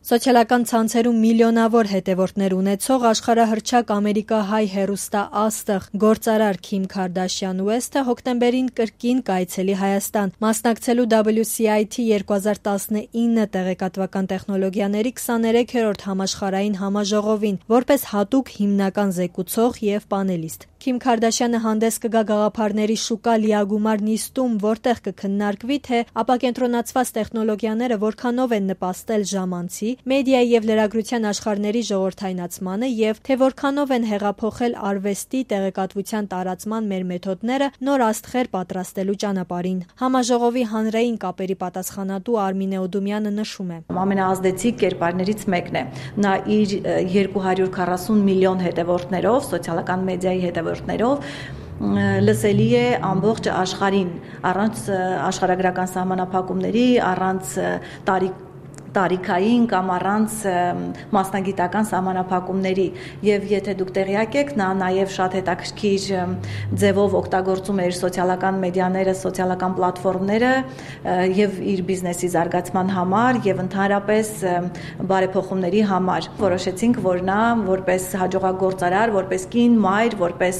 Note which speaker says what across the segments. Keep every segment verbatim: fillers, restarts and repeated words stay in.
Speaker 1: Սոցիալական ցանցերում միլիոնավոր հետևորդներ ունեցող աշխարհահռչակ ամերիկահայ հեռուստա աստղ գործարար Քիմ Քարդաշյան Ուեսթը հոկտեմբերին կրկին կայցելի Հայաստան, մասնակցելու դաբլյու սի այ թի երկու հազար տասնինը տեղեկատվական տեխնոլոգիաների քսաներեքերորդ համաշխարհային համաժողովին, որպես հատուկ հիմնական զեկուցող եւ պանելիստ։ Քիմ Քարդաշյանը հանդես կգա գաղափարների շուկա լիագումար նիստում, որտեղ կքննարկվի, թե ապակենտրոնացված տեխնոլոգիաները որքանով են նպաստել ժամանցի, մեդիայի եւ լրագրության աշխարհների ժողովրդայնացմանը եւ թե որքանով են հեղափոխել արվեստի, տեղեկատվության տարածման մեր մեթոդները նոր աստղեր պատրաստելու ճանապարհին։ Համաժողովի հանրային կապերի պատասխանատու Արմինե Օդումյանը նշում է.
Speaker 2: Ամենաազդեցիկ կերպարներից մեկն է։ Նա իր երկու հարյուր քառասուն միլիոն հետևորդներով, սոցիալական մեդիայի հետևորդներով լսելի է ամբողջ աշխարհին, առանց աշխարհագրական սահմանափակումների, առանց տարիք տարիքային կամ առանց մասնագիտական սահմանափակումների եւ եթե դուք տեղյակ եք, նա նաեւ շատ հետաքրքիր ձևով օգտագործում է իր սոցիալական մեդիաները, սոցիալական պլատֆորմները եւ իր բիզնեսի զարգացման համար եւ ընդհանրապես բարեփոխումների համար։ Որոշեցինք, որ նա որպես հաջողագործարար, որպես կին, մայր, որպես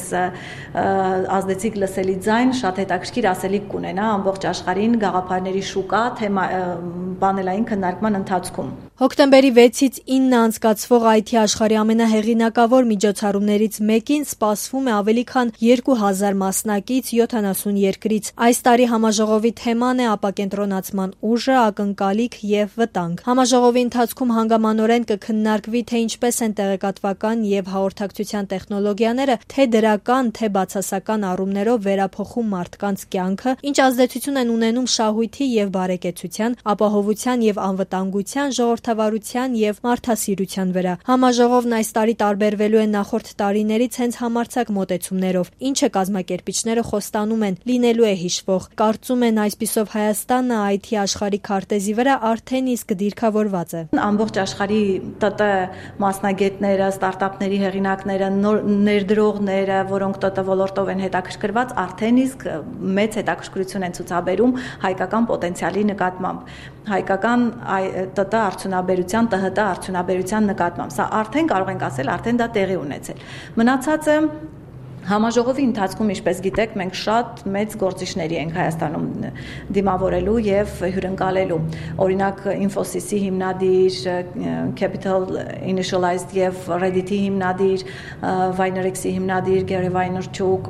Speaker 2: ազդեցիկ լսելի ձայն շատ հետաքրքիր ասելիք կունենա ամբողջ աշխարհին գաղափարների շուկա թեմա պանելային քննարկման ընթացքում։
Speaker 1: Հոկտեմբերի վեցից ինը անցկացվող այ թի աշխարհի ամենահեղինակավոր միջոցառումներից մեկին սպասվում է ավելի քան երկու հազար մասնակից յոթանասուն երկրից։ Այս տարի համաժողովի թեման է ապակենտրոնացման ուժը, ակնկալիք եւ վտանգ։ Համաժողովի ընթացքում հանգամանորեն կքննարկվի, թե ինչպես են տեղեկատվական եւ հաղորդակցության տեխնոլոգիաները թե դրական, թե բացասական առումներով վերափոխում մարդկանց կյանքը, ինչ ազդեցություն են ունենում շահույթի եւ բարեկեցության, ապահովության եւ անվտանգության, ժողովրդավարության եւ մարդասիրության վրա։ Համաժողովն այս տարի տարբերվելու է նախորդ տարիներից հենց համարձակ մոտեցումներով, ինչը կազմակերպիչները խոստանում են լինելու է հիշվող։ Կարծում են այսպիսով Հայաստանը այ թի աշխարհի քարտեզի վրա արդեն իսկ դիրքավորված է։
Speaker 2: Ամբողջ աշխարհի ՏՏ մասնագետները, ստարտափների հեղինակները, ներդրողները, որոնք ՏՏ ոլորտով են հետաքրքրված, արդեն իսկ մեծ հետաքրքրություն են ցուցաբերում հայկական պոտենցիալի նկատմամբ, հայկական ՏՏ արդյունաբերության, ՏՀՏ արդյունաբերության նկատմամբ։ Սա արդեն կարող ենք ասել, արդեն դա տեղի ունեցել։ Մնացածը Համաժողովի ընթացքում, ինչպես գիտեք, մենք շատ մեծ գործիչների ենք Հայաստանում դիմավորելու եւ հյուրընկալելու։ Օրինակ Infosys-ի հիմնադիր, Capital Initialized եւ Reddit-ի հիմնադիր, Vinerex-ի հիմնադիր Գերի Վայներչուկ,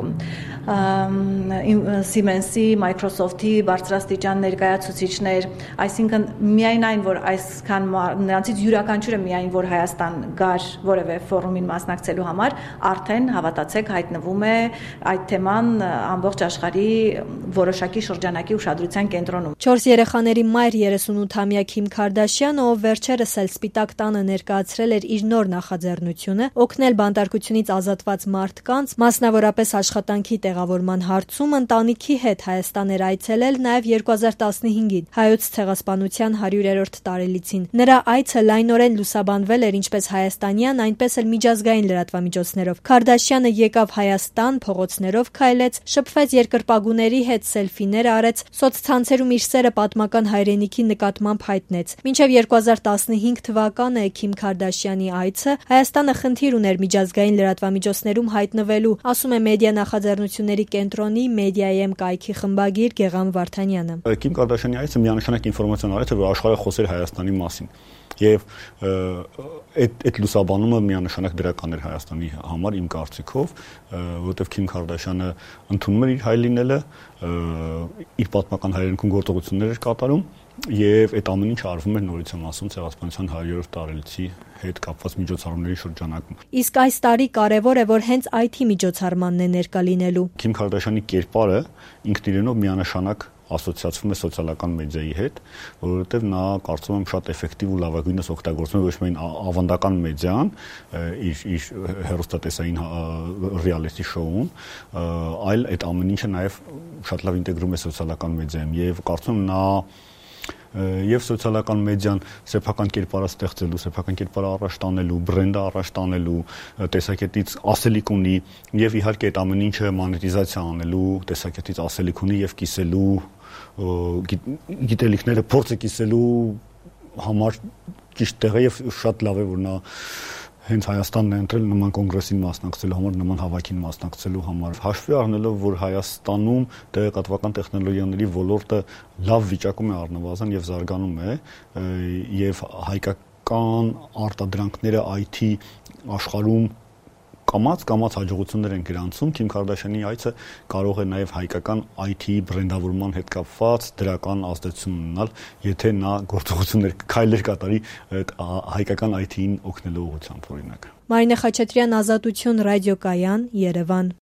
Speaker 2: Siemens-ի, Microsoft-ի բարձրաստիճան ներկայացուցիչներ, այսինքն միայն այն, որ այսքան նրանցից յուրաքանչյուրը միայն որ Հայաստան գար որևէ ֆորումին մասնակցելու համար, արդեն հավատացեք հայտնվում է այդ թեման ամբողջ աշխարհի որոշակի շրջանակի ուշադրության կենտրոնում։
Speaker 1: Չորս երեխաների մայր երեսունութամյա Քիմ Քարդաշյանը, ով վերջերս էլ Սպիտակ տանը ներկայացրել էր իր նոր նախաձեռնությունը, օգնել բանտարկությունից ազատված մարդկանց, մասնավորապես աշխատանքի տեղավորման հարցում, ընտանիքի հետ Հայաստան էր այցելել նաև երկու հազար տասնհինգին Հայոց ցեղասպանության հարյուրերորդ տարելիցին։ Նրա այցը լայնորեն լուսաբանվել էր ինչպես հայաստանյան, այնպես էլ միջազգային լրատվամիջոցներով։ Քարդաշյանը եկավ Հայաստան, փողոցներով քայլեց, շփվեց երկրպագուների հետ, սելֆիներ արեց, սոցցանցերում իր սերը պատմական հայրենիքի նկատմամբ հայտնեց։ Մինչև երկու հազար տասնհինգ թվականը Քիմ Քարդաշյանի այցը Հայաստանը խնդիր ուներ միջազգային լրատվամիջոցներում հայտնվելու, ասում է մեդիա նախաձեռնությունների կենտրոնի Մեդիայեմ կայքի խմբագիր Գեղամ Վարդանյանը։
Speaker 3: Քիմ Քարդաշյանի այցը միանշանակ ինֆորմացիոն արեց, որ աշխարհը խոսեր Հայաստանի մասին։ Եվ այդ այդ լուսաբանումը միանշանակ դրական էր Հայաստանի համար իմ կարծիքով, որովհետև Քիմ Քարդաշյանը ընդունում էր իր հայ լինելը, իր պատմական հայրենիքում գործողություններ էր կատարում եւ այդ ամեն ինչը արվում էր նորից եմ ասում ցեղասպանության հարյուրերորդ տարելիցի հետ կապված միջոցառումների շրջանակում։
Speaker 1: Իսկ այս տարի կարևոր է, որ հենց այ թի միջոցառմանն է ներկա լինելու։
Speaker 3: Քիմ Քարդաշյանի կերպարը ինքն իրենով միանշանակ ասոցիացվում է սոցիալական մեդիայի հետ, որովհետև նա կարծում եմ շատ էֆեկտիվ ու լավագույնս օգտագործում է ոչ միայն ավանդական մեդիան իր իր հեռուստատեսային ռիալիթի շոուն, այլ այդ ամեն ինչը նաև շատ լավ ինտեգրում է սոցիալական մեդիայում եւ կարծում եմ նա եւ սոցիալական մեդիան սեփական կերպարը ստեղծելու, սեփական կերպարը առաջ տանելու, բրենդը առաջ տանելու տեսակետից ասելիք ունի եւ իհարկե այդ ամեն ինչը մոնետիզացիա անելու տեսակետից ասելիք ունի եւ կիսելու գիտելիքները փորձը կիսելու համար ճիշտ տեղ է եւ շատ լավ է, որ նա հենց Հայաստանն է ընտրել նման կոնգրեսին մասնակցելու համար, նման հավաքին մասնակցելու համար։ Հաշվի առնելով, որ Հայաստանում տեղեկատվական տեխնոլոգիաների ոլորտը լավ վիճակում է առնվազն եւ զարգանում է, եւ հայկական արտադրանքները այ թի աշխարհում կամաց-կամաց հաջողություններ են գրանցում, Քիմ Քարդաշյանի այցը կարող է նաև հայկական այ թի բրենդավորման հետ կապված դրական ազդեցություն ունենալ, եթե նա գործողություններ քայլեր կատարի հայկական այ թիին օգնելու ուղղությամբ, օրինակ։
Speaker 1: Մարինե Խաչատրյան, Ազատություն, ռադիոկայան, Երևան։